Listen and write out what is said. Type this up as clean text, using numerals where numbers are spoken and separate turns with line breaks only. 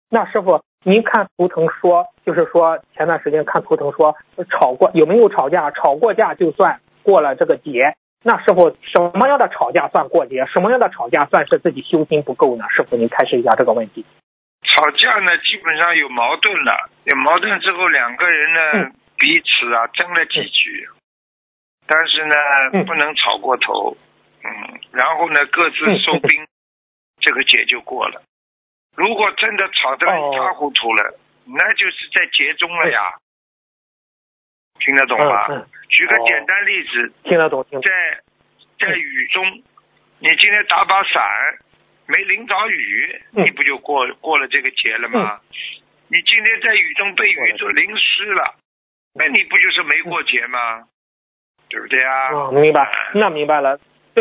那师傅，您看图腾说，就是说前段时间看图腾说吵过，有没有吵架？吵过架就算过了这个节。那师傅，什么样的吵架算过节？什么样的吵架算是自己修心不够呢？师傅，您开示一下这个问题。
吵架呢，基本上有矛盾了，有矛盾之后，两个人呢彼此啊争了几句，但是呢不能吵过头，然后呢各自收兵，这个节就过了。如果真的吵得一塌糊涂了，那就是在节中了呀。听得懂吗？举个简单例子，
听得懂。
在雨中，你今天打把伞，没淋着雨，你不就过了这个节了吗？你今天在雨中被雨都淋湿了，那你不就是没过节吗？对不对啊？
明白，那明白了。